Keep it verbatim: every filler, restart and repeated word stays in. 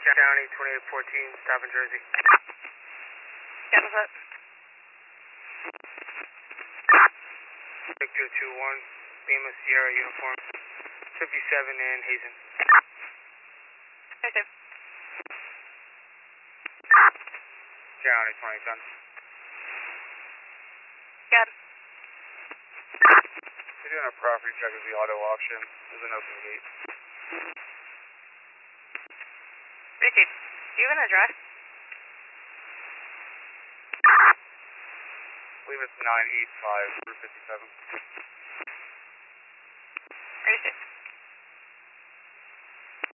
County twenty-eight fourteen, stop in Jersey. Yeah, what's up? Victor two one, Lima Sierra uniform, fifty-seven in Hazen. Okay. County twenty ten. Got it. We're doing a property check of the auto auction. There's an open gate. Ricky, do you have an address? I believe it's nine eight five, Route fifty-seven.